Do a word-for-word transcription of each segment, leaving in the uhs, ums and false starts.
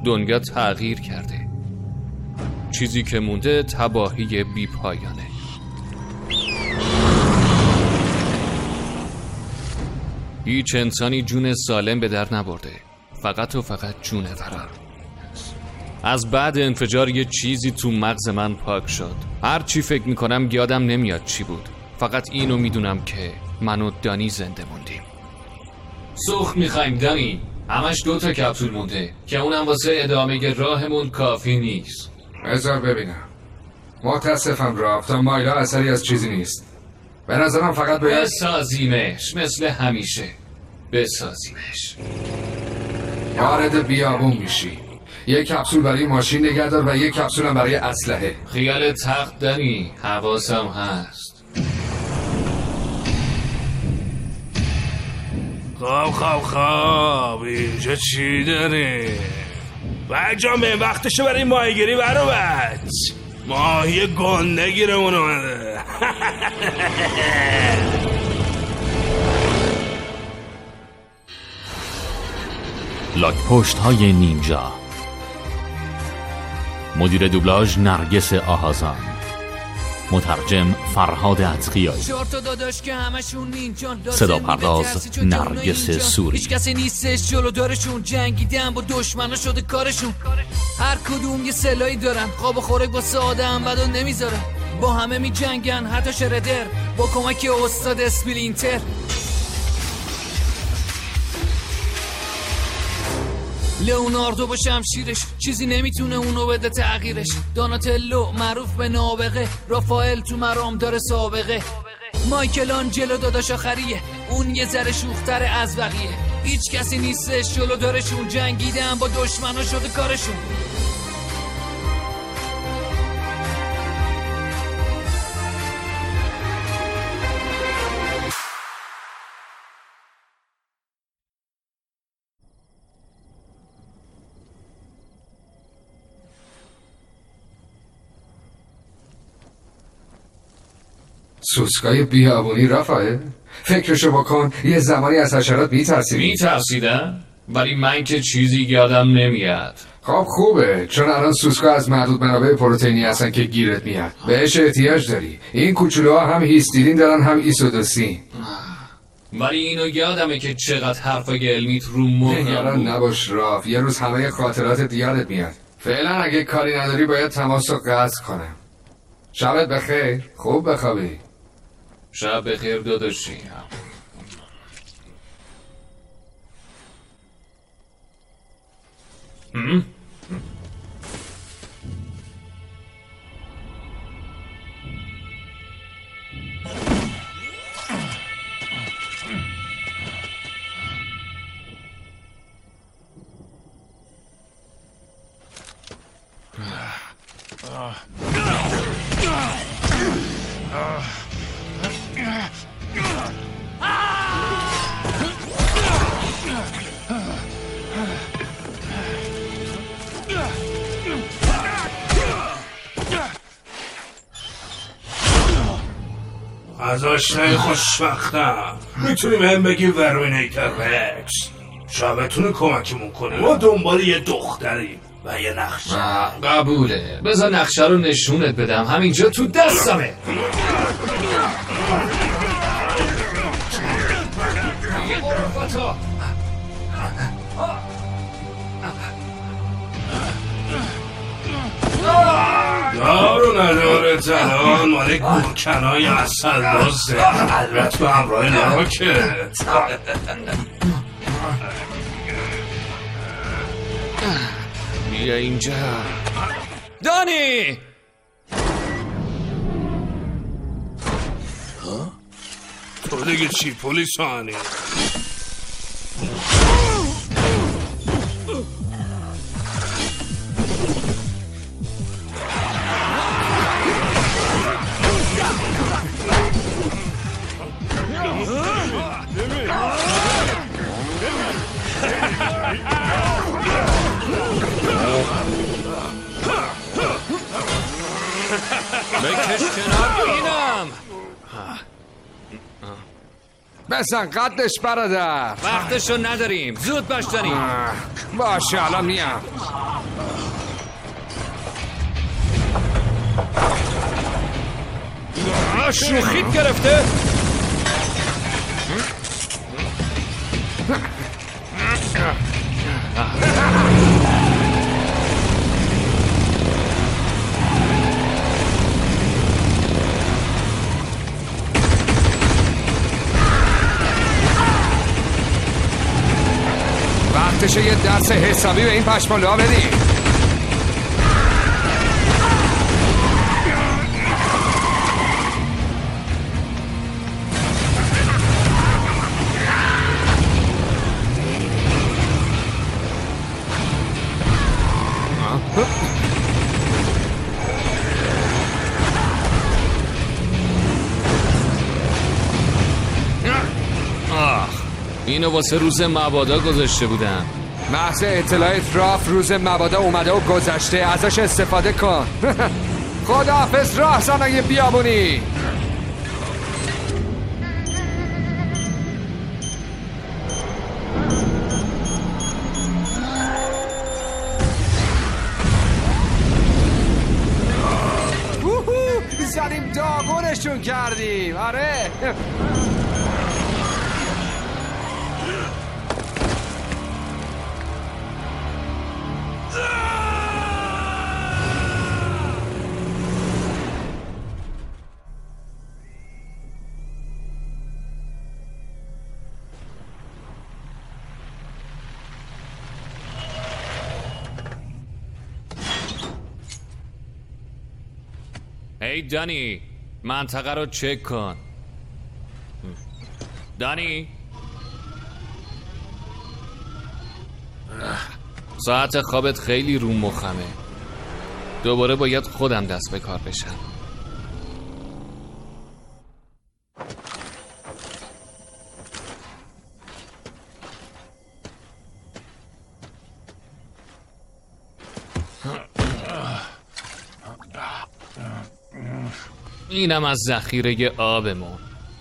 دنیا تغییر کرده. چیزی که مونده تباهی بی پایانه. هیچ انسانی جون سالم به در نبرده، فقط و فقط جون فرار. از بعد انفجار یه چیزی تو مغز من پاک شد. هر چی فکر میکنم یادم نمیاد چی بود. فقط اینو میدونم که من و دانی زنده موندیم. سوخت میخوایم دانی. همش دو تا کپسول مونده که اونم واسه ادامه راهمون کافی نیست. بذار ببینم. متاسفم رافتا مایلا اثری از چیزی نیست. به نظرم فقط باید بسازیمش مثل همیشه. بسازیمش. وارد بیابون میشی. یک کپسول برای ماشین نگه دار و یک کپسول هم برای اسلحه. خیال تخت دانی. حواسم هست. خواب خواب خواب اینجا چی داره؟ بجامه وقتشو برای ماهیگیری برو بچ. ماهی گنده گیرمون اومده. لاک‌پشت های نینجا. مدیر دوبلاژ نرگس آهازان. مترجم فرهاد اتقیایی. صدا پرداز نرگس سوری. هیچ کسی نیستش جلو دارشون. جنگیدن با دشمنا شده کارشون. هر کدوم یه سلاحی دارن. خواب و خوراک واسه آدم بدو نمیذارن. با همه می جنگن حتی شردر با کمک استاد اسپلینتر. لئوناردو با شمشیرش چیزی نمیتونه اونو بده تغییرش. دوناتلو معروف به نابغه. رافائل تو مرام داره سابقه. مایکلانجلو داداش آخریه. اون یه ذره شوختر از بقیه. هیچ کسی نیستش جلو دارشون. جنگیدن با دشمنا شده کارشون. سوسکای بیابونی رافائل؟ فکرشو بکن یه زمانی از حشرات میترسیدی. میترسیدم؟ ولی من که چیزی یادم نمیاد. خب خوبه چون الان سوسکا از محدود منابع پروتئینی هستن که گیرت میاد. بهش احتیاج داری. این کوچولوها هم هیستیدین دارن هم ایسودوسین. ولی اینو یادمه که چقدر حرفای علمیت رو مخم بود. نگران نباش راف. یه روز همه خاطرات یادت میاد. فعلا اگه کاری نداری باید تماسو قطع کنم. شبت بخیر. خوب بخوابی. شب بخیر داداشی. هم؟ از آشنای خوشبختم میتونیم هم بگیم ورمینیتر رکس. شبتونه کمکمون کنه. ما دنبال یه دختریم و یه نقشه. قبوله. بذار نقشه رو نشونت بدم. همینجا تو دستمه. دارو نداره زنان مال گورکنای اصل بازه. البته به همراه لاکت. بیا اینجا دانی. تو دیگه چی پلیسانی؟ بکش کنار ببینم. بزن قدش برادر. وقتشو نداریم، زود باش دانی. باشه الان میام. شوخیت گرفته؟ وقتشه یه درس حسابی به این پشمالوها بدی. اینو واسه روز مبادا گذاشته بودم. محض اطلاع اطراف روز مبادا اومده و گذشته، ازش استفاده کن. خداحافظ راه زنای بیابونی. زدیم داغونشون کردیم. آره ای دانی، منطقه رو چک کن. دانی ساعت خوابت خیلی رو مخمه. دوباره باید خودم دست به کار بشم. اینم از ذخیره آبمون.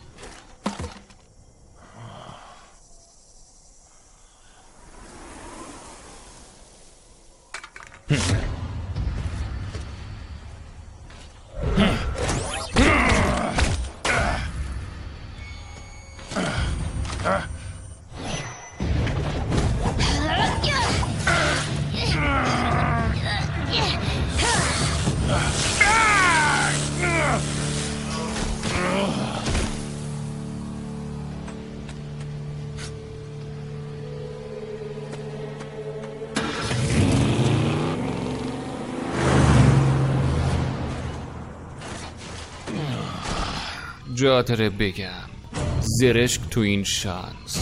جا داره بگم زرشک تو این شانس.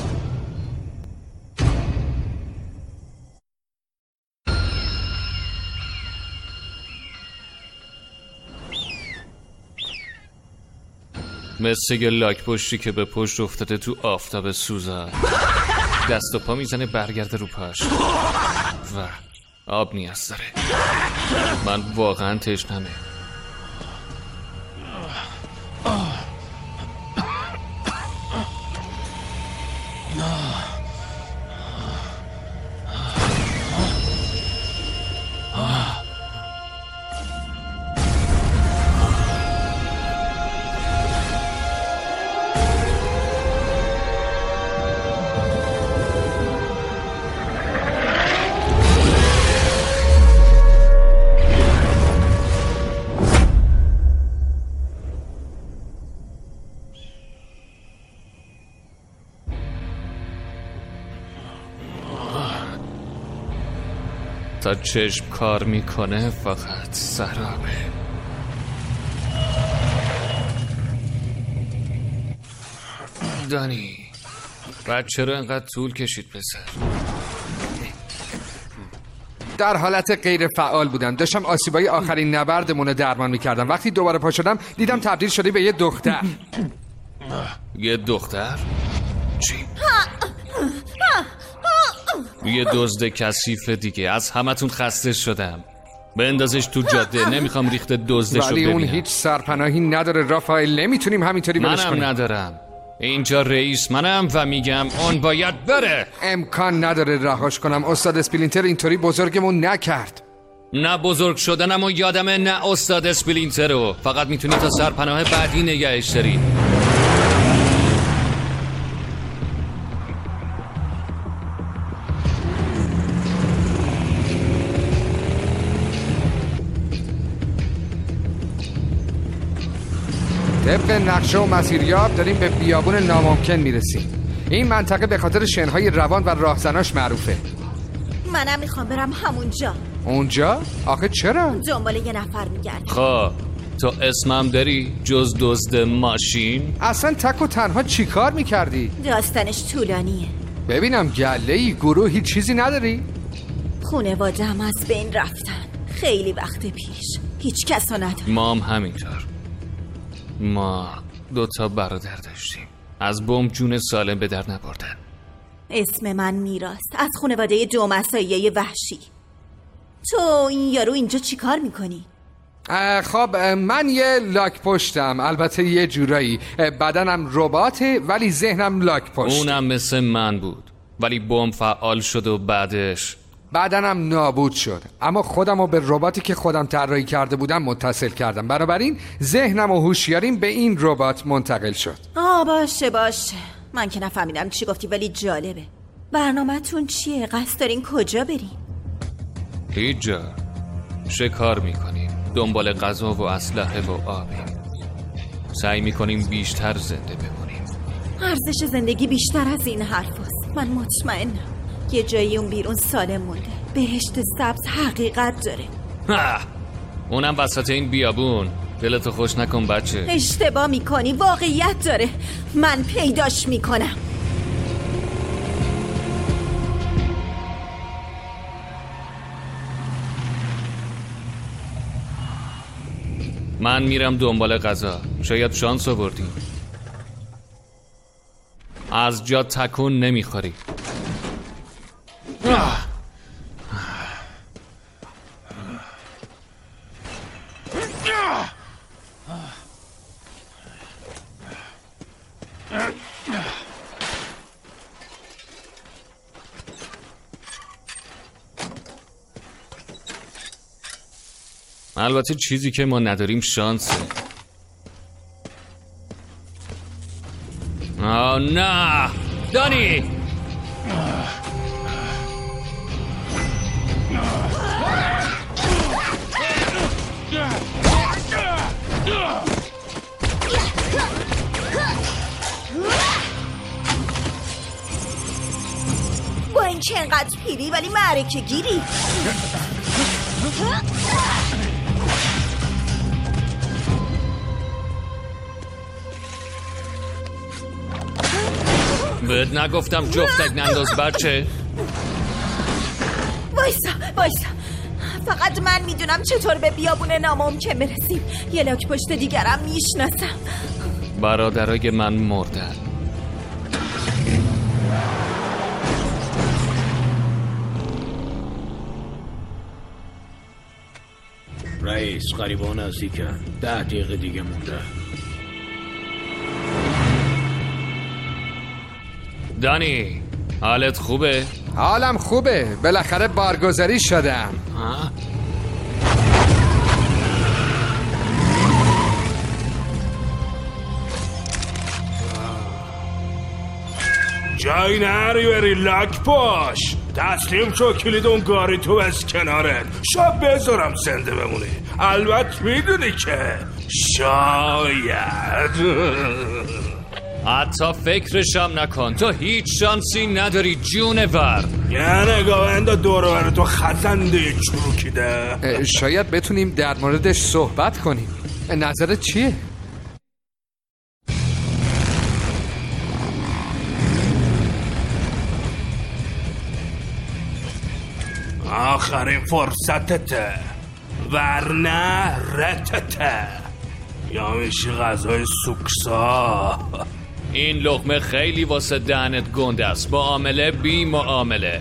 مثل یه لاک پشتی که به پشت افتاده تو آفتاب سوزا، دست و پا میزنه برگرده رو پاش و آب نیاز داره. من واقعا تشنمه. تا چشم کار میکنه فقط سرابه. دانی بعد چرا انقدر طول کشید پسر؟ در حالت غیر فعال بودم، داشتم آسیبای آخرین نبردمون رو درمان میکردم. وقتی دوباره پا شدم دیدم تبدیل شدی به یه دختر. یه دختر؟ چی؟ یه دزد کثیف دیگه. از همتون خسته شدم. بندازش تو جاده. نمیخوام ریخت دزدشو ببینم. ولی اون هیچ سرپناهی نداره رافائل، نمیتونیم همینطوری ولش کنیم. منم ندارم. اینجا رئیس منم و میگم اون باید بره. امکان نداره رهاش کنم. استاد اسپلینتر اینطوری بزرگمون نکرد. نه بزرگ شدنم و یادمه، نه استاد اسپلینتر رو. فقط میتونی تا سرپناه بعدی نگهش داری. طبق نقشه و مسیریاب داریم به بیابون ناممکن میرسیم. این منطقه به خاطر شنهای روان و راهزناش معروفه. منم میخوام برم همونجا. اونجا؟ آخه چرا؟ دنبال یه نفر میگردم. خب تو اسمم داری جز دزد ماشین؟ اصلا تک و تنها چی کار میکردی؟ داستانش طولانیه. ببینم گله‌ای گروهی چیزی نداری؟ خونواده هم از بین رفتن خیلی وقت پیش. هیچ کس رو نداره. ما هم همینطور. ما دوتا برادر داشتیم، از بمب جون سالم به در نبردن. اسم من میراست، از خانواده دو مسایه وحشی. تو این یارو اینجا چی کار میکنی؟ خب من یه لاک پشتم، البته یه جورایی. بدنم رباته ولی ذهنم لاک پشت. اونم مثل من بود ولی بمب فعال شد و بعدش بدنم نابود شد، اما خودم رو به رباتی که خودم طراحی کرده بودم متصل کردم. بنابراین ذهنم و هوشیاریم به این ربات منتقل شد. آه باشه باشه، من که نفهمیدم چی گفتی ولی جالبه. برنامه‌تون چیه؟ قصد دارین کجا برین؟ هیچ جا. شکار میکنیم، دنبال غذا و اسلحه و آبیم. سعی میکنیم بیشتر زنده بمونیم. ارزش زندگی بیشتر از این حرف هست. من مطمئنم یه جایی اون بیرون سالم مونده. بهشت سبز حقیقت داره. ها. اونم وسط این بیابون. دلتو خوش نکن بچه. اشتباه میکنی، واقعیت داره. من پیداش میکنم. من میرم دنبال غذا. شاید شانس آوردیم. از جا تکون نمیخوری. البته چیزی که ما نداریم شانسه. آه نه دانی، با این چه انقدر پیری ولی معرکه گیری. بهت نگفتم جفتک ننداز بچه؟ وایسا وایسا، فقط من میدونم چطور به بیابون ناممکن برسیم. یه لاک پشت دیگرم میشناسم. برادرای من مردن. رئیس قریبا نزدیکن. ده دقیقه دیگه مونده. دانی حالت خوبه؟ حالم خوبه، بالاخره بارگذاری شدم. ها؟ جایی نری بری لاک پاش. تسلیم شو، کلید اون گاری تو از کنارت. شاید بذارم زنده بمونی. البته میدونی که شاید. حتی فکرشم نکن، تو هیچ شانسی نداری جونور. یه نگاه اندا دور بر تو خزنده چروکیده. شاید بتونیم در موردش صحبت کنیم. نظرت چیه؟ آخرین فرصتته، ورنه رتته. یا میشی غذای سوکسا. این لقمه خیلی واسه دهنت گنده است. معامله بی معامله.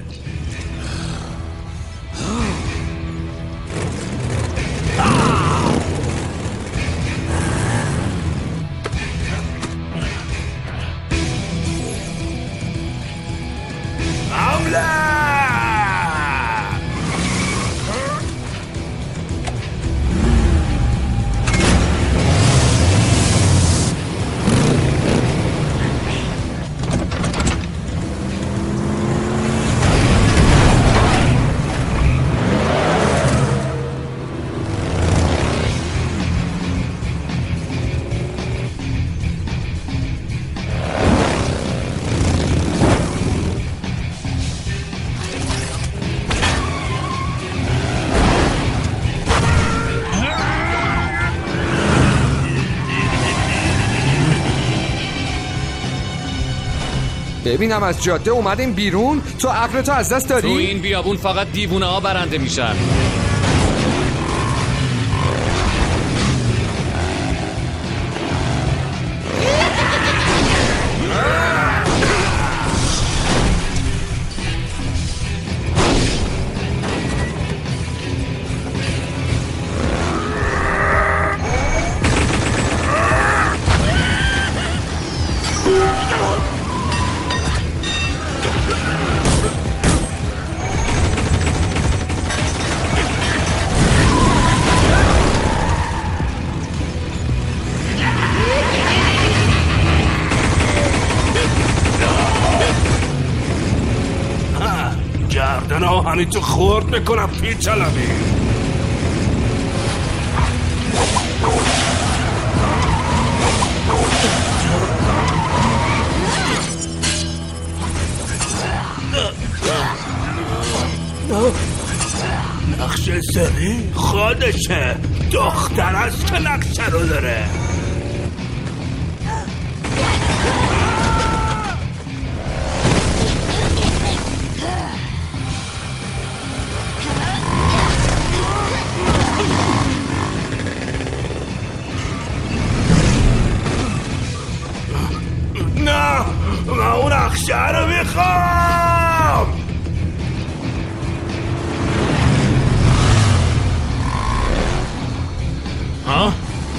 ببینم از جاده اومدیم بیرون، تو عقلتو از دست داری؟ تو این بیابون فقط دیوونه ها برنده میشن. گردن آهنی تو خورد میکنم پیچلمی. نقشه زنی خودشه، دختر است که نقشه رو داره. نه من اون نقشه رو میخوام. ها؟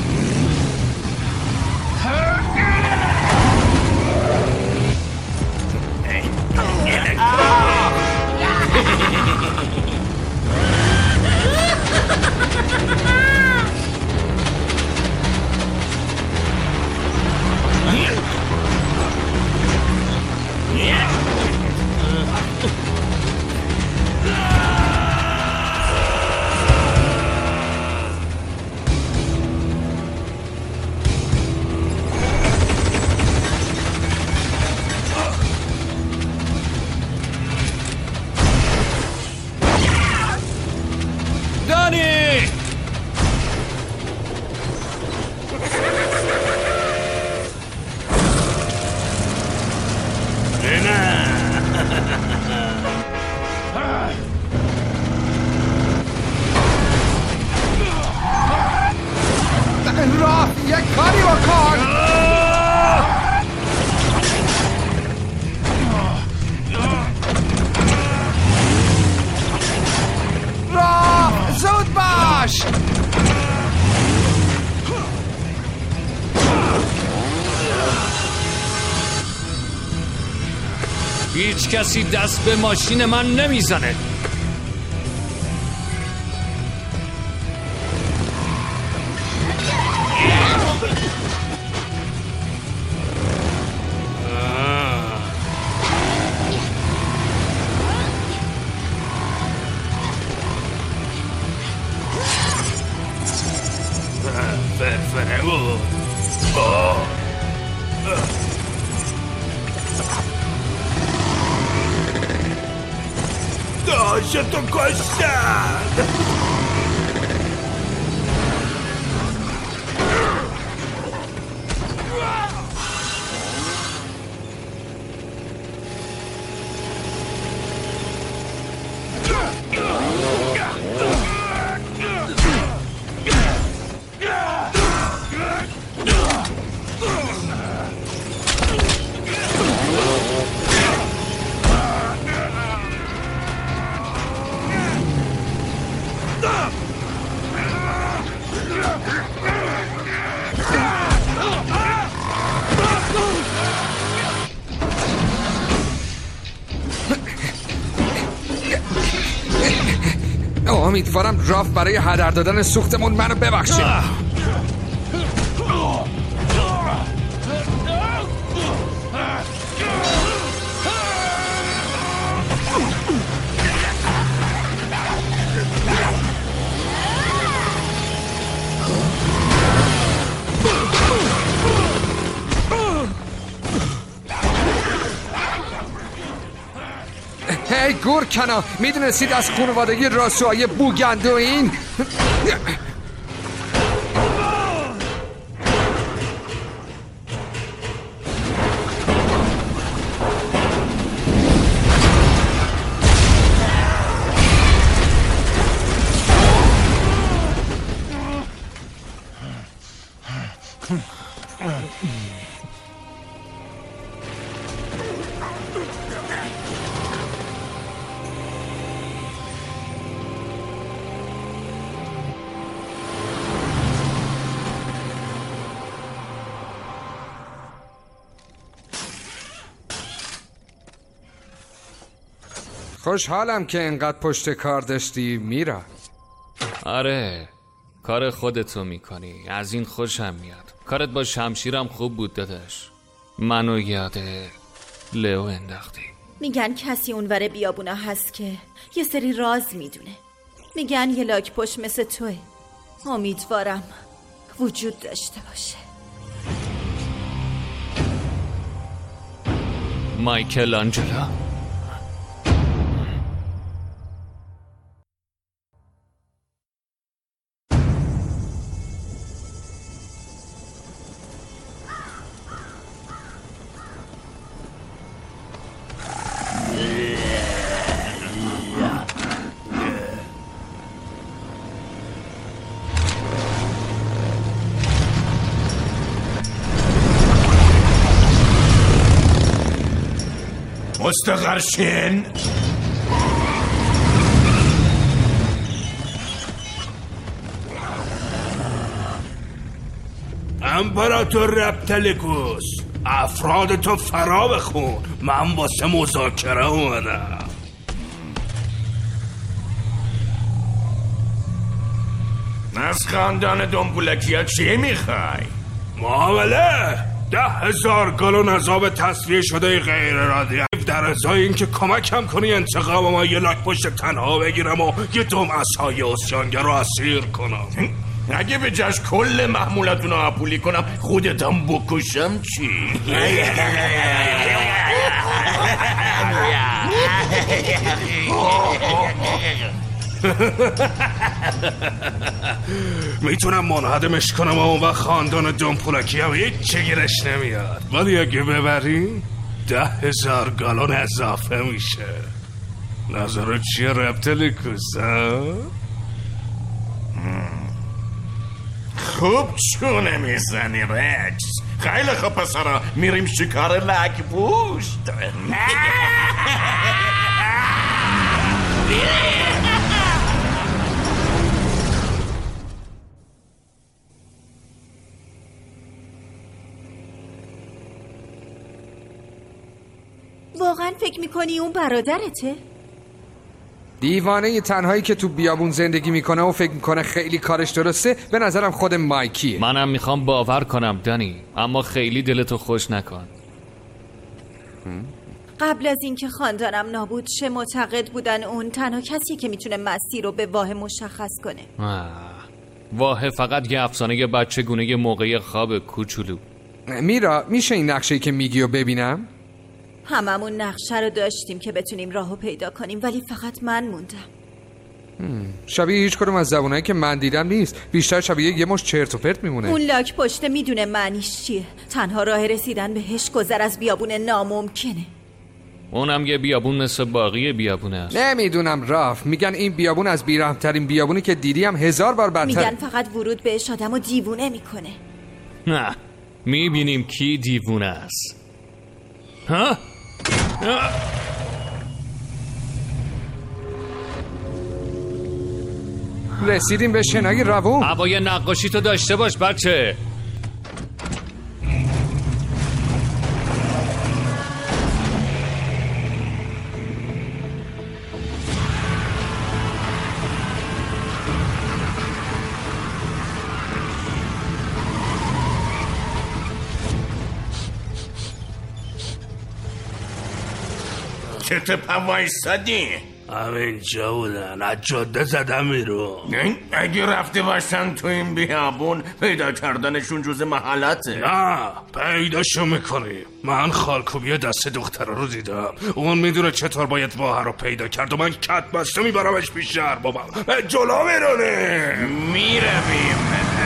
راه یک کاری بکن. راه زود باش. هیچ کسی دست به ماشین من نمیزنه. داشتو کشتن. امیدوارم راف برای هدر دادن سوختمون منو ببخشه. هی گورکنا، میدونستید از خانوادگی راسوهای بوگندو این؟ خوشحالم که انقدر پشت کار داشتی میرا. آره کار خودتو میکنی، از این خوشم میاد. کارت با شمشیرم خوب بود داداش، منو یاد لئو انداختی. میگن کسی اونور بیابونا هست که یه سری راز میدونه. میگن یه لاک پشت مثل توه. امیدوارم وجود داشته باشه. مایکل آنجلو. مستقرشین امپراتور رپتلیکوس، افراد تو فرا بخون، من واسه مذاکره اومدم. از خاندان دنبولکیا چی میخوای؟ معامله ده هزار گالون از آب تصفیه شده غیر رادیواکتیو در ازای اینکه کمکم کنی انتقام ما یه لاک پشت تنها بگیرم و یه دم عصای اسیانگر رو اسیر کنم. اگه به جاش کل محمولتون رو اپولی کنم خودتم بکشم چی؟ میتونم منهدمش کنم و اون وقت خاندان دنپولکی هم هیچ چی گیرش نمیاد، ولی اگه ببری ده هزار گالون اضافه میشه. نظرت چیه رپتلیکوس ها؟ خوب چونه میزنی رکس. خیلی خوب پسرا، میریم شکار لک پوشت. واقعا فکر میکنی اون برادرته؟ دیوانه تنهایی که تو بیابون زندگی میکنه و فکر میکنه خیلی کارش درسته به نظرم خود مایکیه. منم میخوام باور کنم دانی، اما خیلی دلتو خوش نکن. قبل از اینکه خاندانم نابود شه معتقد بودن اون تنها کسی که میتونه مسیر رو به واه مشخص کنه. آه. واه فقط یه افسانه بچه گونه موقعی خواب کوچولو. میرا میشه این نقشه‌ای که میگی رو ببینم؟ هممون نقشه رو داشتیم که بتونیم راهو پیدا کنیم، ولی فقط من موندم. شبیه هیچ کدوم از زبونایی که من دیدم نیست، بیشتر شبیه یه مش چرت و پرت میمونه. اون لاک پشت میدونه معنیش چیه. تنها راه رسیدن بهش گذر از بیابون ناممکنه. اونم یه بیابون مثل باقی بیابونه است. نمیدونم راف، میگن این بیابون از بیرحم‌ترین بیابونی که دیدیم هزار بار بدتر. میگن فقط ورود بهش آدمو دیوونه میکنه. نه میبینیم کی دیوونه است. ها؟ رسیدیم به شنای روون. هوای نقاشی تو داشته باش بچه. چه تپم وایستادی؟ همینجا بودن، از جاده زدم بیرون. اگه رفته باشن تو این بیابون پیدا کردنشون جز محلته. نه پیداشو میکنی. من خالکوبی دست دختره رو دیدم، اون میدونه چطور باید واه رو پیدا کرد و من کت بسته میبرمش پیش اربابم. جلو میرونه. میرویم.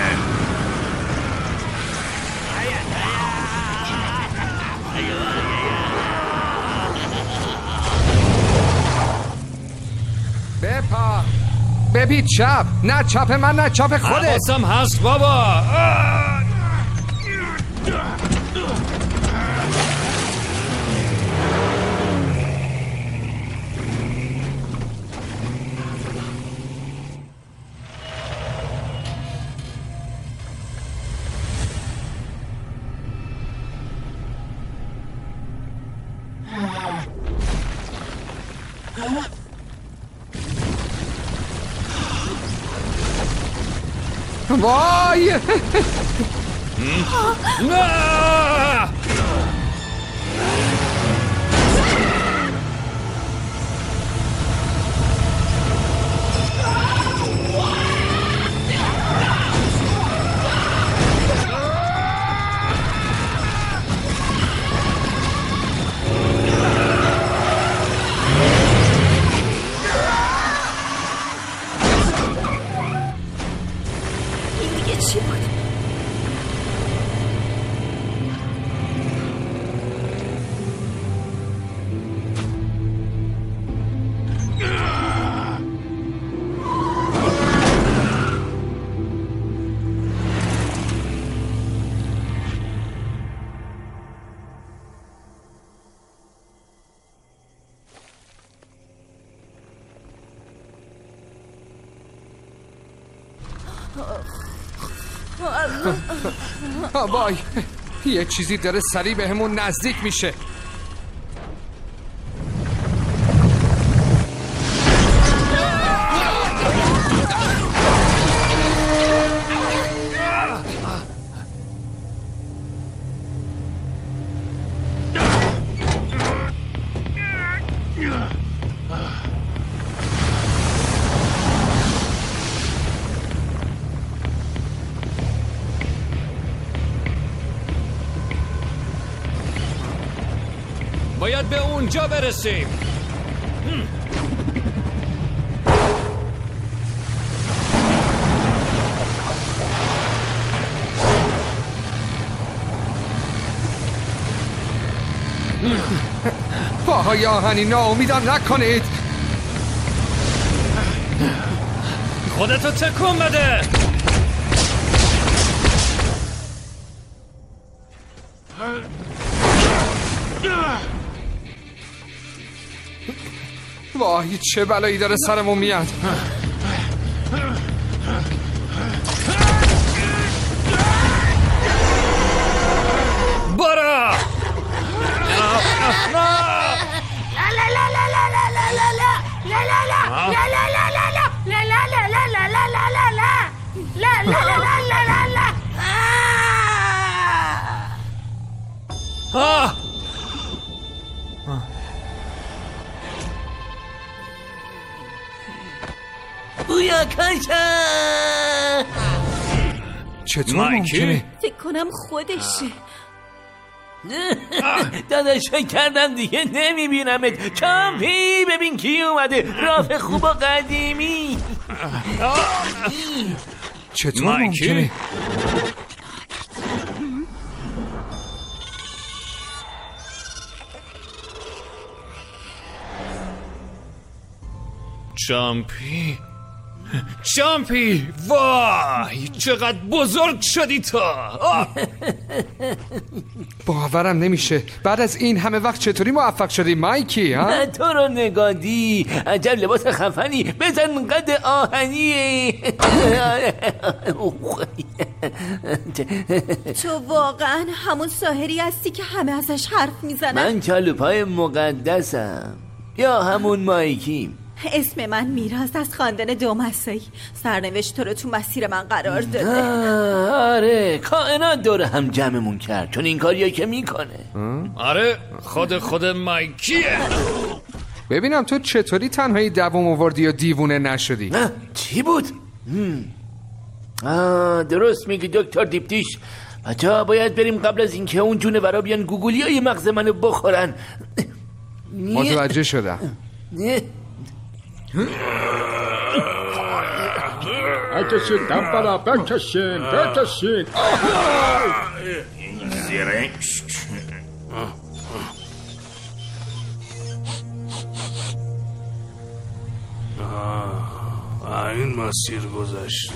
بپا ببین چپ. نه چپ من، نه چپ خودت. حواسم هست بابا. وای نه! چی بود؟ وای یه چیزی داره سریع به همون نزدیک میشه. باید به اونجا برسیم. پاهای آهنی ناامیدم نکنید. خودتو تکون بده. وای چه بلایی داره سرمون میاد. برا بویا کاشا. چطور ممکنه؟ فکر کنم خودشه. داداش کردم دیگه نمیبینمت. چامپی ببین کی اومده. رافع خوب و قدیمی. چطور ممکنه؟ چامپی چامپی وای چقدر بزرگ شدی تو. باورم نمیشه بعد از این همه وقت چطوری موفق شدی مایکی ها؟ تو رو نگادی عجب لباس خفنی. بزن قد آهنی. تو واقعا همون ساحری هستی که همه ازش حرف میزنن؟ من کلوپای مقدسم یا همون مایکی. اسم من میراز از خاندان دومسایی. سرنوشت تو رو تو مسیر من قرار داده. آره کائنات دور هم جمعمون کرد چون این کاریه که میکنه. آره خود خود مایکیه. ببینم تو چطوری تنهایی دوام آوردی و دیوونه نشدی؟ نه چی بود؟ آه درست میگی دکتر دیپتیش. بچه‌ها باید بریم قبل از اینکه اون جونورا بیان گوگولی های مغز منو بخورن. متوجه شدم. بکشین دنبالا بکشین بکشین. زیرین این مسیر گذشته.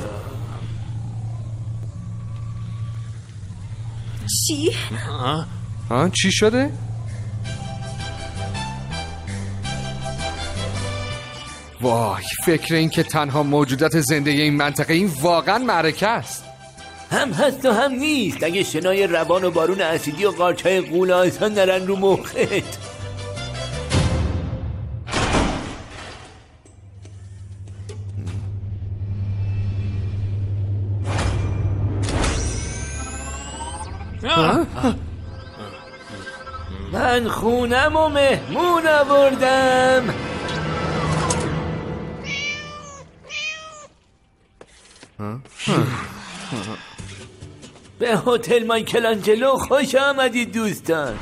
چی؟ ها چی شده؟ وای فکر این که تنها موجودات زنده این منطقه این واقعا معرکه است. هم هست و هم نیست. اگه شنای روان و بارون اسیدی و قارچهای غول‌آسان نرن رو مخت. من خونم و مهمون آوردم. به هتل مایکلانجلو خوش آمدید دوستان.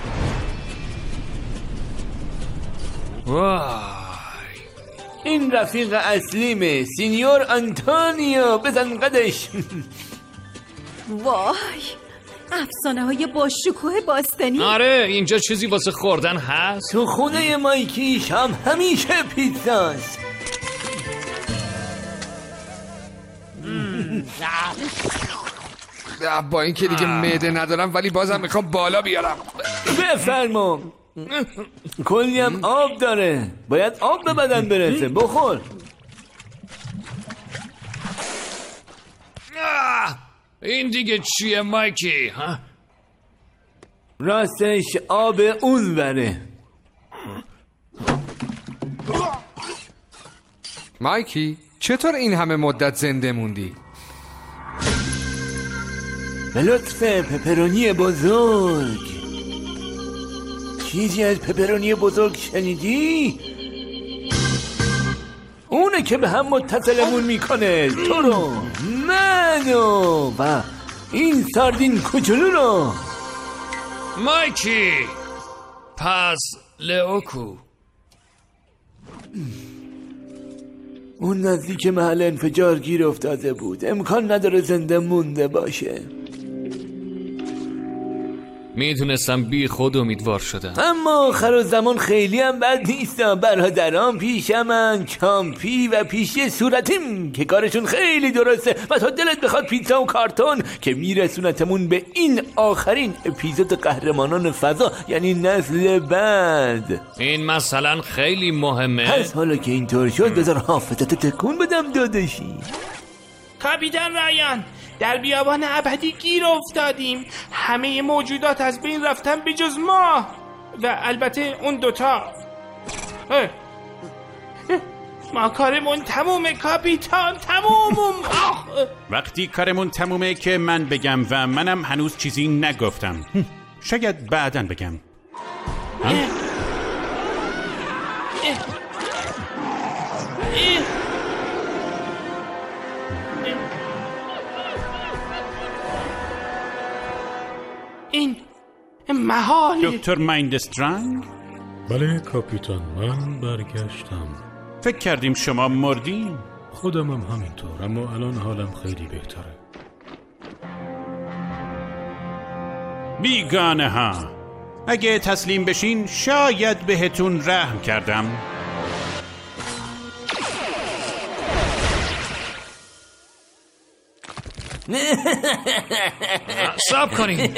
وای، این رفیق اصلیمه، سینیور آنتونیو. بزن قدش. وای، افسانه های با شکوه باستانی. آره اینجا چیزی واسه خوردن هست؟ تو خونه مایکی شام همیشه پیتزاست. با این که دیگه معده ندارم ولی بازم میخوام بالا بیارم. بفرما. کلی هم آب داره، باید آب به بدن برسه. بخور. این دیگه چیه مایکی؟ ها؟ راستش آب اون بره. مایکی چطور این همه مدت زنده موندی؟ به لطف پپرونی بزرگ. چیزی از پپرونی بزرگ شنیدی؟ اونه که به هم متصلمون میکنه، تو رو، منو و این ساردین کوچولو رو. مایکی پس لئوکو اون نزدیک محل انفجار گیر افتاده بود، امکان نداره زنده مونده باشه. میدونستم بی خود امیدوار شدم، اما آخر الزمان خیلی هم بد نیستم. برادران پیشمن، چامپی و پیشی صورتیم که کارشون خیلی درسته و تا دلت بخواد پیتزا و کارتون که میرسونتمون به این آخرین اپیزود قهرمانان فضا، یعنی نسل بعد. این مثلا خیلی مهمه. پس حالا که اینطور شد بذار حافتت تکون بدم داداشی. کاپیتان رایان، در بیابان ابدی گیر افتادیم. همه موجودات از بین رفتن به جز ما و البته اون دوتا. ما کارمون تمومه کاپیتان، تمومم. وقتی کارمون تمومه که من بگم و منم هنوز چیزی نگفتم. شاید بعداً بگم. این محال. دکتر مایندسترانگ؟ بله کاپیتان، من برگشتم. فکر کردیم شما مردیم. خودمم همینطور، اما الان حالم خیلی بهتره. بیگانه ها، اگه تسلیم بشین شاید بهتون رحم کردم. صبر کنین.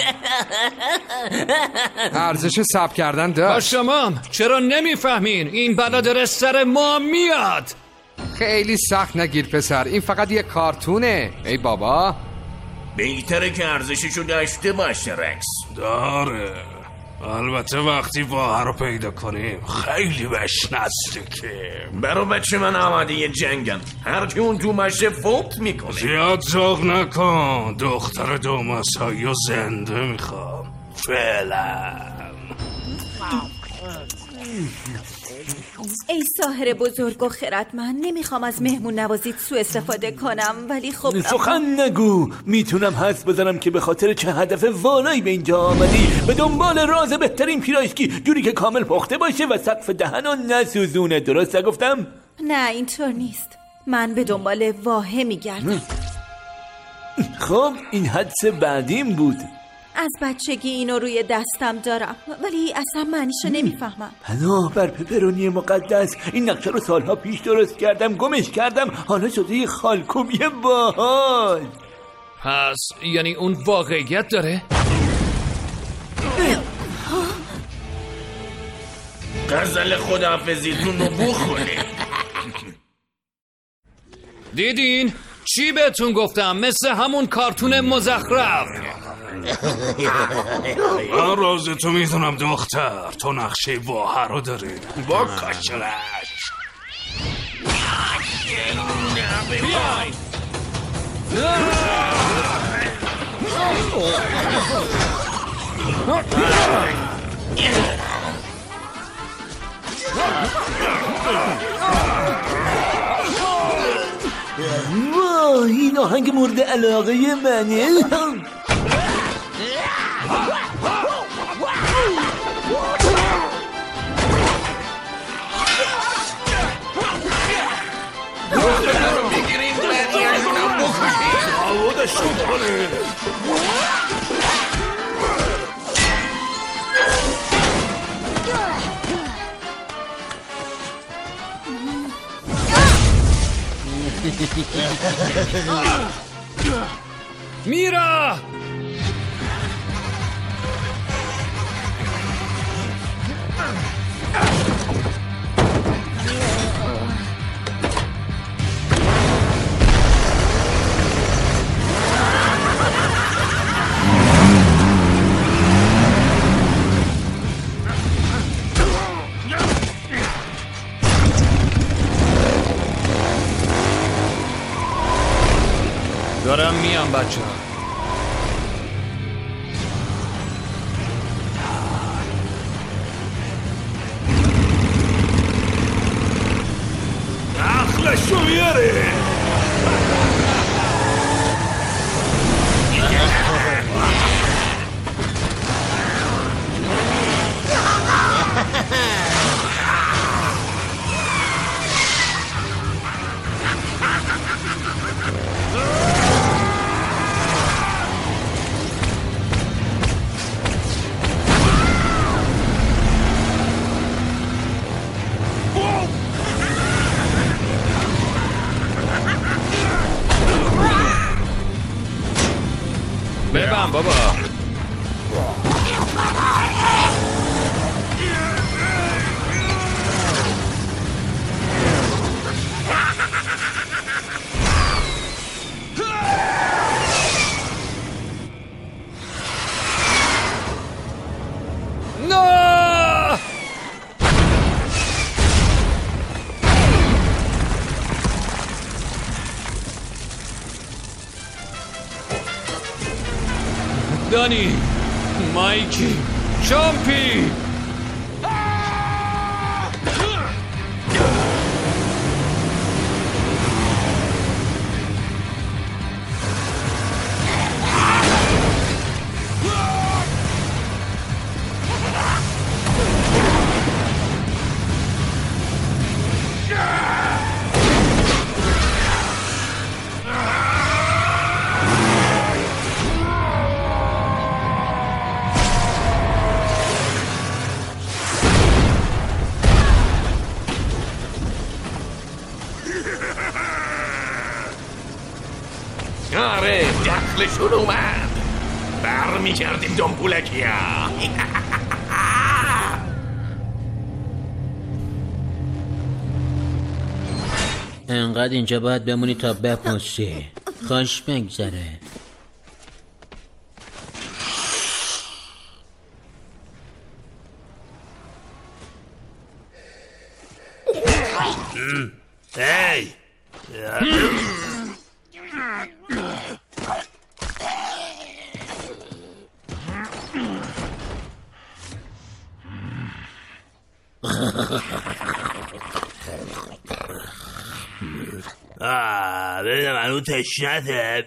ارزش صبر کردن داشت. با شما چرا نمیفهمین؟ این بلا داره سر ما میاد. خیلی سخت نگیر پسر، این فقط یه کارتونه. ای بابا بهتره که ارزششو داشته باشه رکس. داره، البته وقتی واها رو پیدا کنیم خیلی بهش نزدیکیم. برو بچه من آماده یه جنگن، هر کی اون تو مشه فوت میکنه. زیاد ذوق نکن، دختر دوماسایی رو زنده میخوام فعلا. ای ساحر بزرگ و خردمند، نمیخوام از مهمون نوازیت سوء استفاده کنم، ولی خب سخن نگو. میتونم حدس بزنم که به خاطر چه هدف والایی به اینجا آمدی، به دنبال راز بهترین پیراشکی، جوری که کامل پخته باشه و سقف دهنو نسوزونه. درست نگفتم؟ نه اینطور نیست، من به دنبال واهه میگردم. خب این حدس بعدیم بود. از بچگی اینو روی دستم دارم ولی اصلا معنیشو نمیفهمم. پناه بر پپرونی مقدس، این نقشه رو سالها پیش درست کردم، گمش کردم، حالا شده یه خالکوبی باحال. پس یعنی اون واقعیت داره؟ غزل خداحافظیتون رو بخونه. دیدین؟ چی بهتون گفتم؟ مثل همون کارتون مزخرف. من راز تو میدونم دختر، تو نقشه واها رو داری با کاشرش. بیای واه این آهنگ مورد علاقه منه. میرا دارم میام بچه ها. اخلشو بیاره. ببن بابا. دانی، مایکی، چامپی. آره دخلشون اومد. برمی کردیم دنبولکی ها. انقدر اینجا باید بمونی تا بپوسی. خوش بگذره. هی آه ببینم هنو تشنته.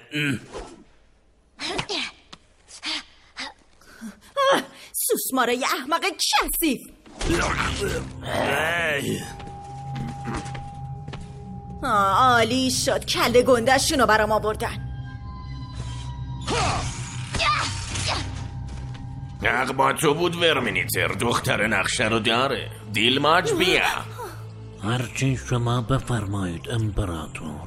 سوسماره یه احمق کثیف. عالی شد، کله گنده‌شونو برام آوردن. حق با تو بود ورمینیتر. دختر نقشه رو داره. دیلماج بیا. هرچی شما بفرمایید امپراتور.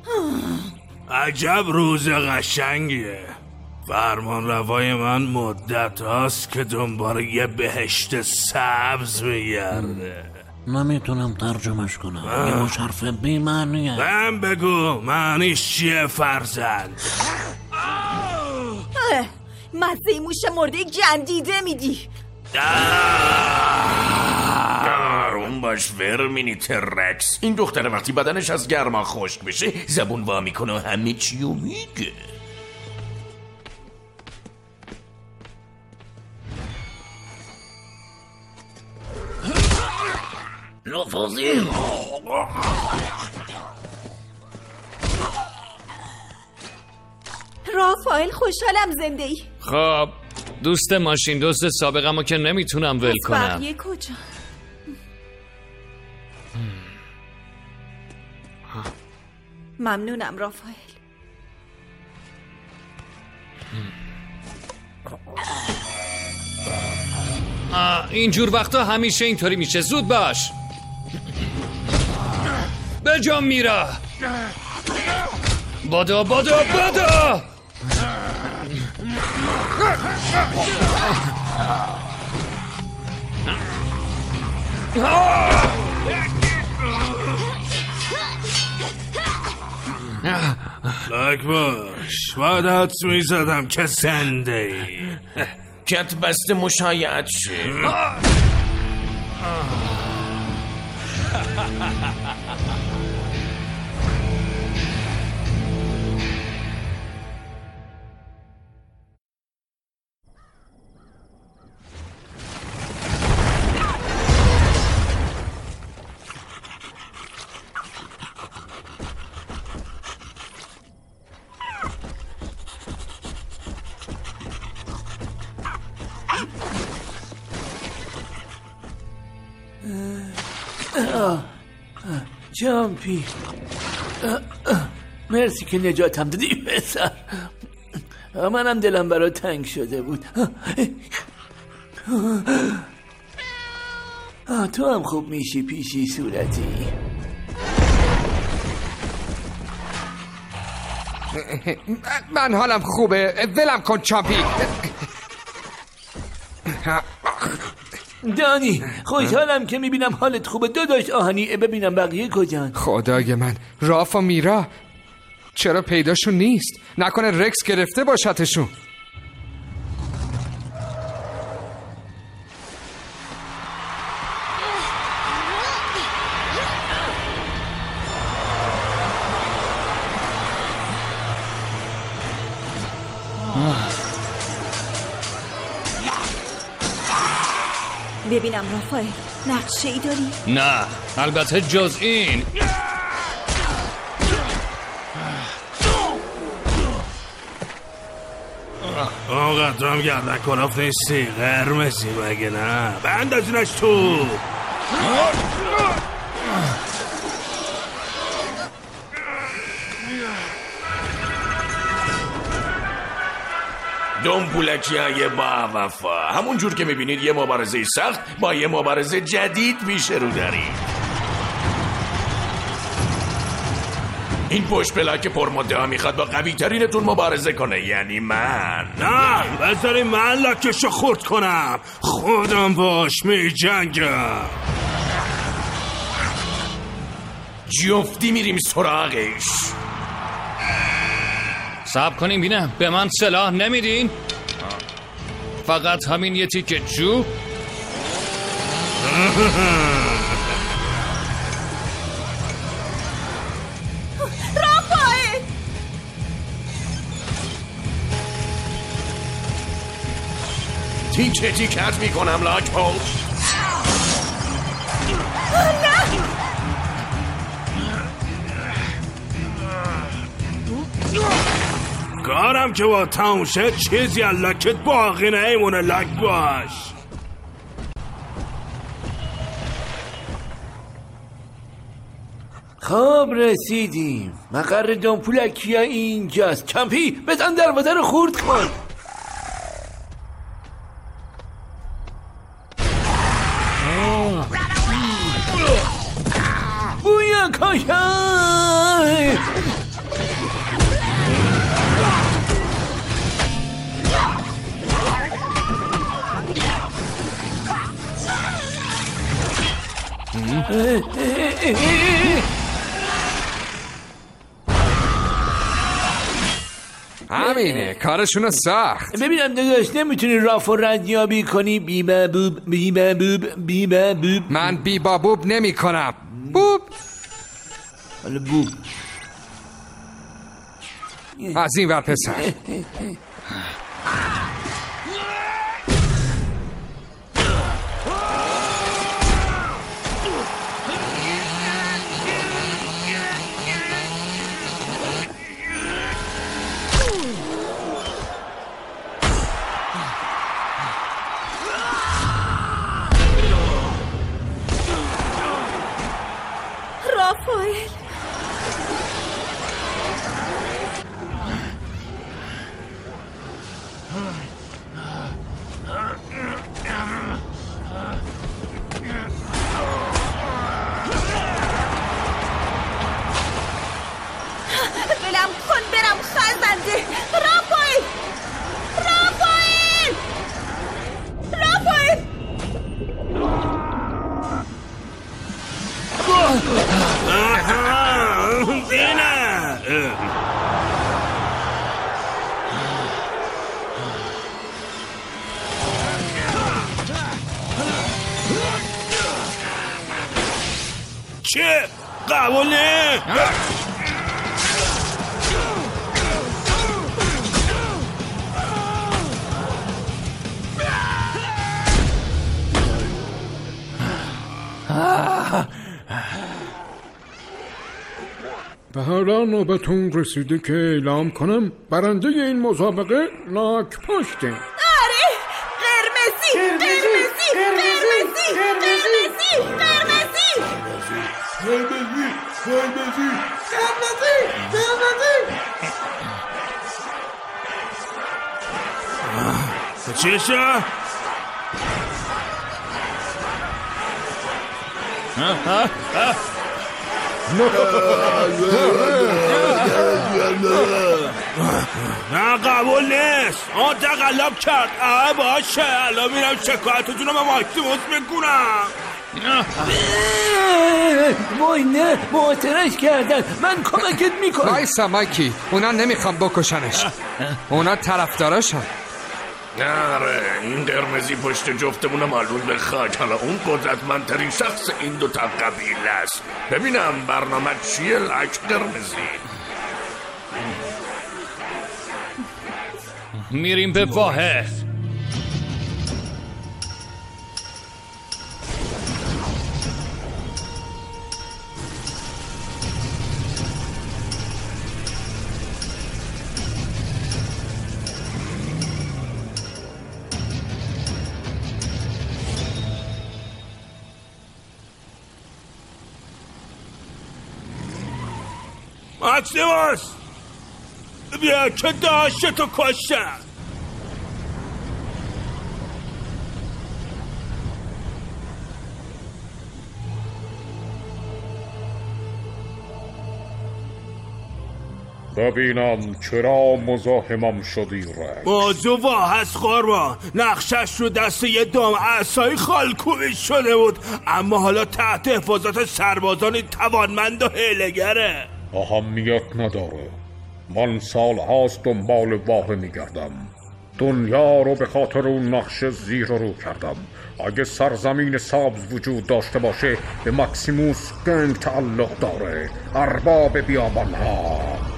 عجب روز قشنگیه. فرمان روای من مدت هاست که دنبال یه بهشت سبز میگرده. نمیتونم ترجمهش کنم. یه مش حرف بی‌معنیه. من بگو معنیش چیه فرزند؟ مزه موش مرده گندیده میدی. آروم باش ورمینیتر رکس. این دختر وقتی بدنش از گرما خشک بشه زبون وا میکنه و همه چیو میگه. رافاقی. رافائل خوشحالم زنده ای. خب دوست ماشین دوست سابقمو که نمیتونم ول کنم. بقیه کجا؟ ممنونم رافائل. اینجور وقتا همیشه اینطوری میشه. زود باش. به جا میرا. بادا بادا بادا. لاک باش. باید حدس میزدم که زنده ای. کت بست مشایعت شه. جامپی مرسی که نجاتم دادی پسر. منم دلم برای تنگ شده بود. تو هم خوب میشی پیشی صورتی. من حالم خوبه. ولم کن چامپی. دانی خوشحالم که میبینم حالت خوبه داداش آهنی. ببینم بقیه کجان؟ خدای من، راف و میرا چرا پیداشون نیست؟ نکنه رکس گرفته باشتشون. ببینم رافائل نقشه ای داری؟ نه البته جز این. آقا قدرم گردن کلاف نیستی قرمزی مگه نه؟ بندازینش تو. دنپولکی های با وفا. همون جور که میبینید یه مبارزه سخت با یه مبارزه جدید پیش رو دارید. این پشت بلاک پرمدعا ها میخواد با قوی ترینتون مبارزه کنه، یعنی من. نه بذاری من لاکشو خورد کنم. خودم باش می جنگم. جفتی میریم سراغش. صبر کنیم بینم. به من سلاح نمیدین؟ فقط همین یه تیکه چوب؟ رافائل تیکه تیکت میکنم لاک پوش. کارم که با تموم شد چیزی از لاکت باقی نیمونه. لاک باش. خب رسیدیم. مقر دنپولکی ها اینجاست. چمپی بزن دروازه رو خورد کن. بویا کاشای. همینه کارشونو سخت. ببینم داداش نمیتونی راف و ردیابی کنی؟ بی بابوب بی بابوب بی بابوب. من بی بابوب نمی کنم. بوب حالا بوب از این ور پسر. چه؟ قبول نه. و حالا نوبتون رسیده که اعلام کنم برنده این مسابقه لاک پشته. آره، قرمزی قرمزی قرمزی قرمزی قرمزی قرمزی قرمزی قرمزی چی شد؟ نه قبول نیست. آن تقلب کرد. آه باشه الان میرم شکایتتون رو به ماکسیموس بگونم. وای نه معترض کردن. من کمکت میکنم. وایسا مایکی، اونا نمیخوام بکشنش، اونا طرفداراشن. آره این قرمزی پشت جفتمون معلول به خاک. حالا اون قدرتمندترین شخص این دو تا قبیله است. ببینم برنامه چیه لاک قرمزی؟ میریم به واحد. ماکسیموس بیا که داشته تو کشتم. ببینم چرا مزاحمم شدی رکس. موضوع واحد قربان، نقشش رو دست یه دام عصای خالکوبی شده بود، اما حالا تحت حفاظت سربازانی توانمند و حیله‌گره. اهمیت نداره، من سال هاست دنبال واحد میگردم. دنیا رو به خاطر اون نقشه زیر رو کردم. اگه سرزمین سبز وجود داشته باشه به ماکسیموس گنگ تعلق داره، ارباب بیابان ها.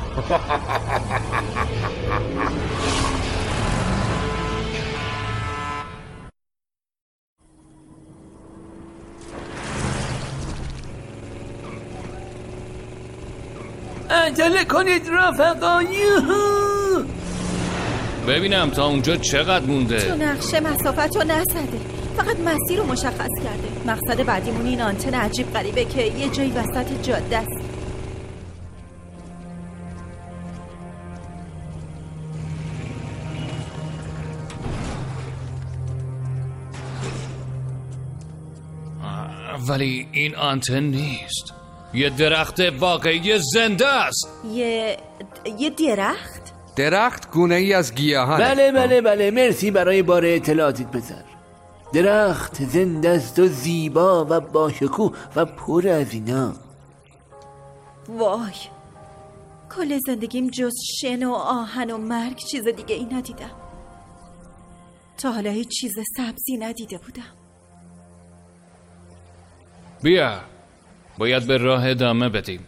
عجله کنید رفقا. یوهو ببینم تا اونجا چقدر مونده. تو نقشه مسافت رو نزده، فقط مسیر رو مشخص کرده. مقصد بعدیمون این آنتن عجیب غریبه که یه جایی وسط جاده است. ولی این آنتن نیست، یه درخت واقعی زنده است. یه یه درخت؟ درخت گونه ای از گیاهان. بله بله بله مرسی برای بار اطلاعاتت بزر. درخت زنده است و زیبا و باشکوه و پر از اینا. وای، کل زندگیم جز شن و آهن و مرگ چیز دیگه ای ندیدم. تا حالا هیچ چیز سبزی ندیده بودم. بیا، باید به راه ادامه بدیم.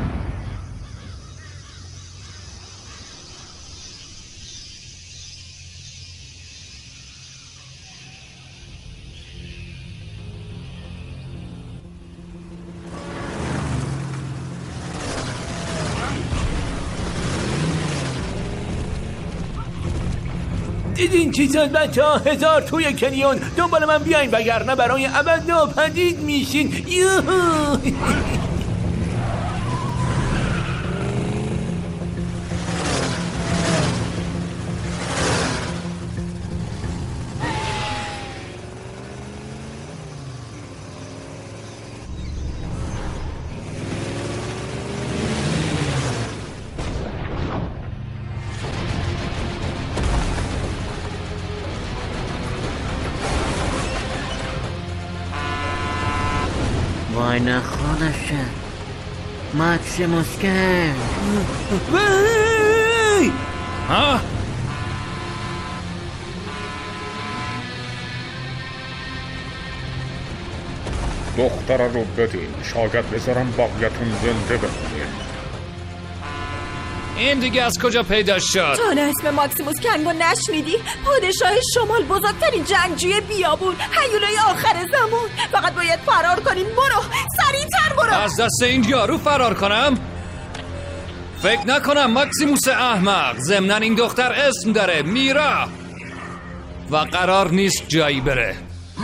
دیدین چی شد بچه ها؟ هزار توی کنیون دنبال من بیاین وگرنه برای ابد ناپدید میشین. یوهو وای نخوانشه ماکسیموس گنگ. وای ها دختر رو بدین، شاید بذارم باقیتون زنده بمونین. این دیگه از کجا پیدا شد؟ تو اسم ماکسیموس کنگو نشنیدی؟ پادشاه شمال، بزرگترین جنگجوی بیابون، هیولای آخر زمان. فقط باید فرار کنیم. برو سریعتر برو. از دست این یارو فرار کنم؟ فکر نکنم ماکسیموس احمق. ضمناً این دختر اسم داره، میرا، و قرار نیست جایی بره.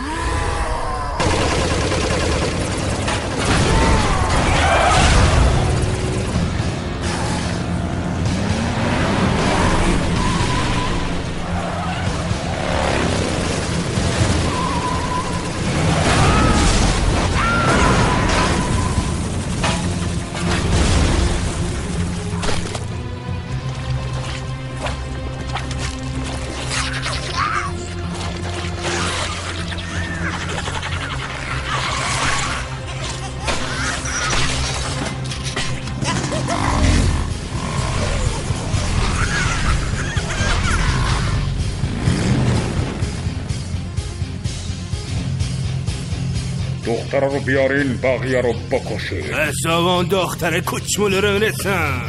دختر رو بیارین، بقیه رو بکشین. حساب اون دختر کوچمول رو نسن.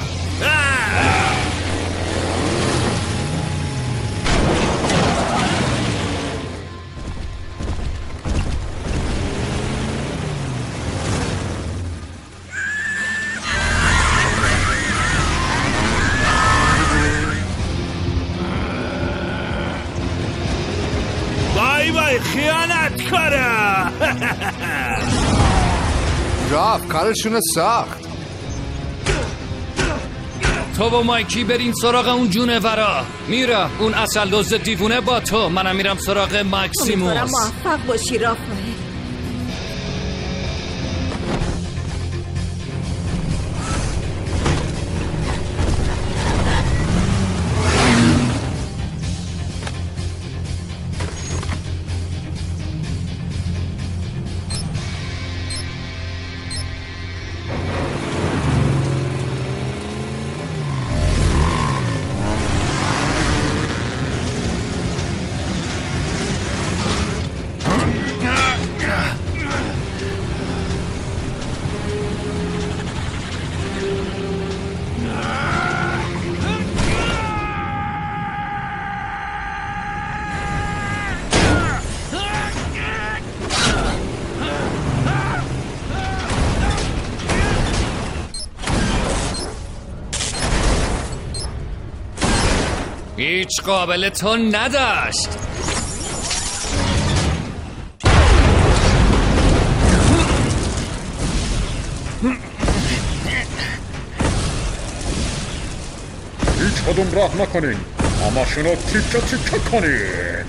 بای بای خیانت کاره. رفت کارشون ساخت. تو و مایکی برین سراغ اون جونورا. میرا، اون اصل دزد دیوونه با تو. منم میرم سراغ ماکسیموس. امیدوارم موفق باشی رافائل. هیچ قابل تو نداشت. هیچ کدوم راه نکنین، اما شنو تیکه تیکه کنین.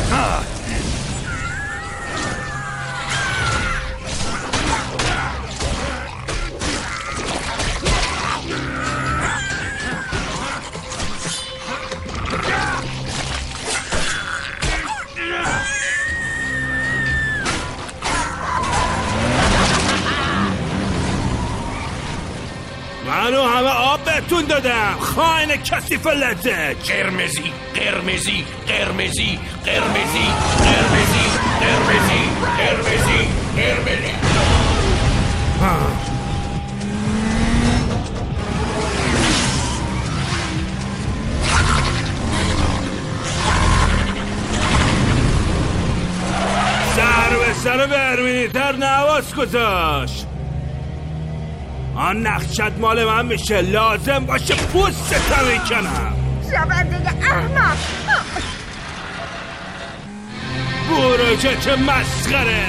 منو همه آب بهتون دادم، خاین کثیف لذت. قرمزی قرمزی قرمزی قرمزی قرمزی قرمزی قرمزی قرمزی. سر به سر برمینی تر نواز گذاشت. آن نقشت مال من میشه، لازم باشه پوستتو میکنم. شبنده احمق. برو که چه مسخره.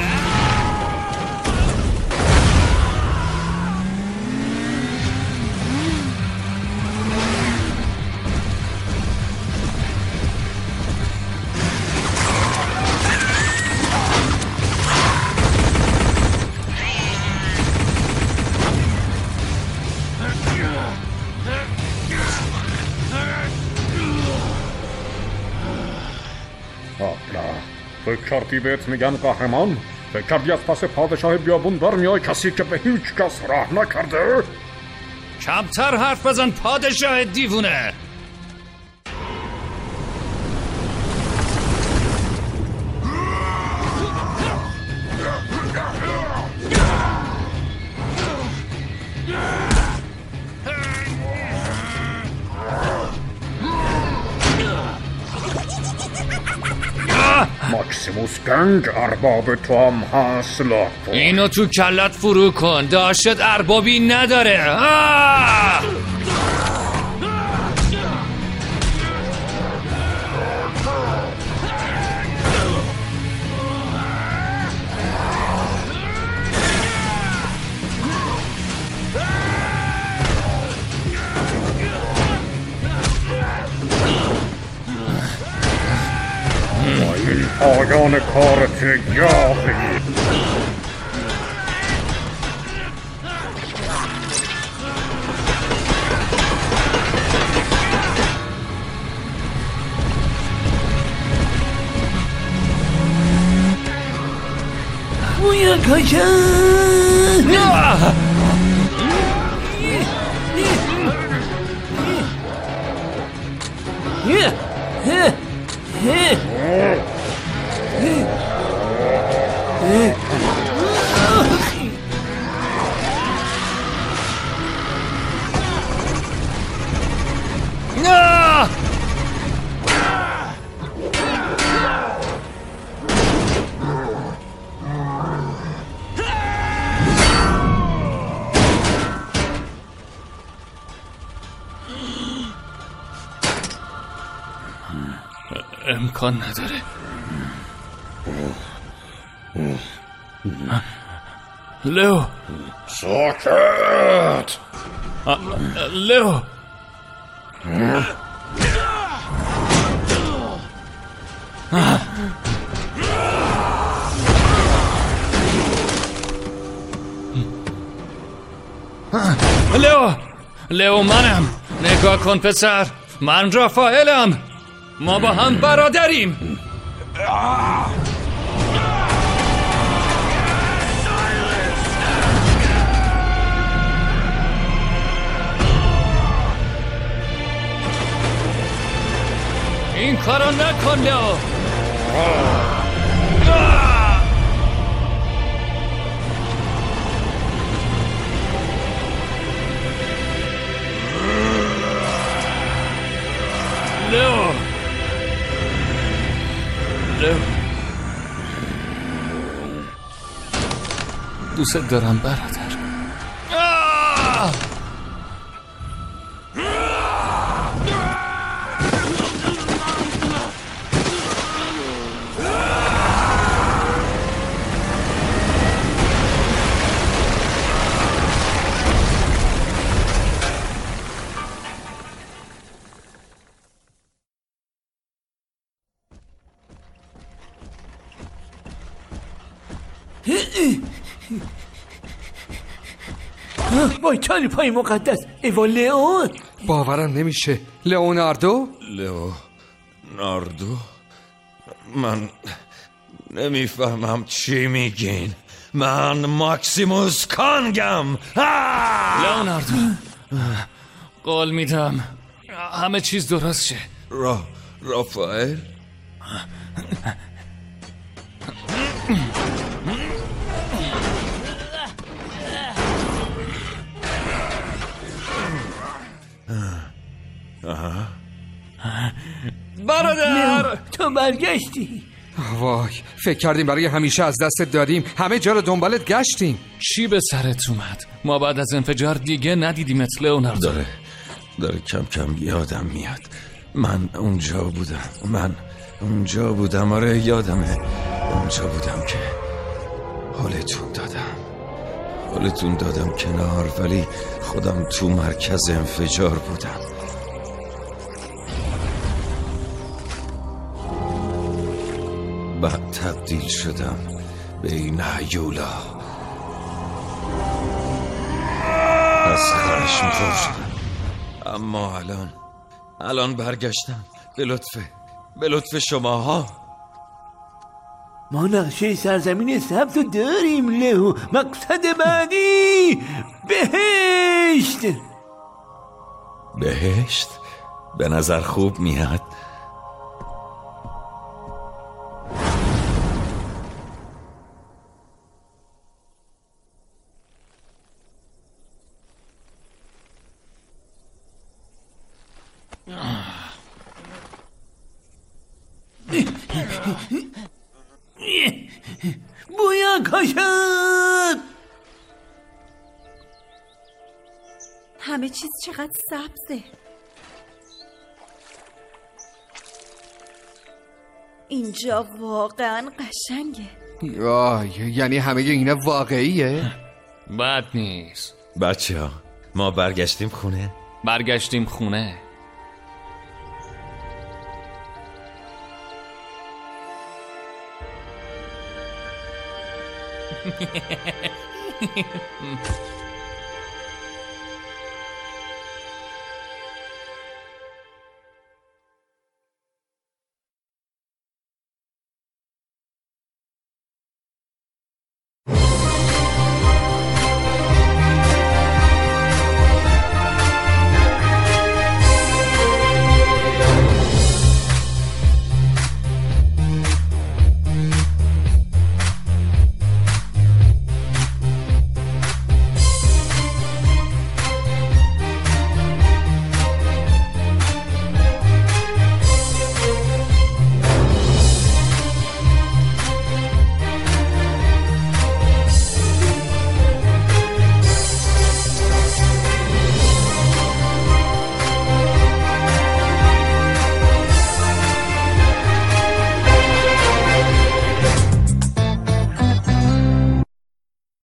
فکر کردی بهت میگن قهرمان؟ فکر کردی از پس پادشاه بیابون برمیای کسی که به هیچ کس راه نکرده؟ کمتر حرف بزن پادشاه دیوونه. ماکسیموس ارباب تو هم هست لاکپشت. اینو تو کلت فرو کن، داشت اربابی نداره. آه! این پایان کارت یاقی. بویا کشن امکان نداره. لئو ساکت. لئو لئو لئو منم. نگاه کن پسر، من رافائلم. ما با هم برادریم. این کارو نکن لئو. لئو لئو دوست دارم برادر. وای کاری پای مقدس. ایوا لئون. باورم نمیشه. لئوناردو؟ لئوناردو؟ من نمیفهمم چی میگین. من ماکسیموس کانگم. لئوناردو قول میدم همه چیز درست شه. را رافائل؟ برادر تو برگشتی. وای فکر کردیم برای همیشه از دستت دادیم. همه جا رو دنبالت گشتیم. چی به سرت اومد؟ ما بعد از انفجار دیگه ندیدیمت لئوناردو. داره داره کم کم یادم میاد. من اونجا بودم. من اونجا بودم. آره یادمه. اونجا بودم که حالتون دادم حالتون دادم کنار، ولی خودم تو مرکز انفجار بودم. بعد تبدیل شدم به این هیولا. از خشم پر شدم. اما الان الان برگشتم به لطف به لطف شماها. ما نقشه سرزمین سبز داریم لئو. مقصد بعدی بهشت. بهشت؟ به نظر خوب میاد. نکشد. همه چیز چقدر سبزه. اینجا واقعا قشنگه. آه، یعنی همه اینا واقعیه؟ بد نیست. بچه ها ما برگشتیم خونه؟ برگشتیم خونه.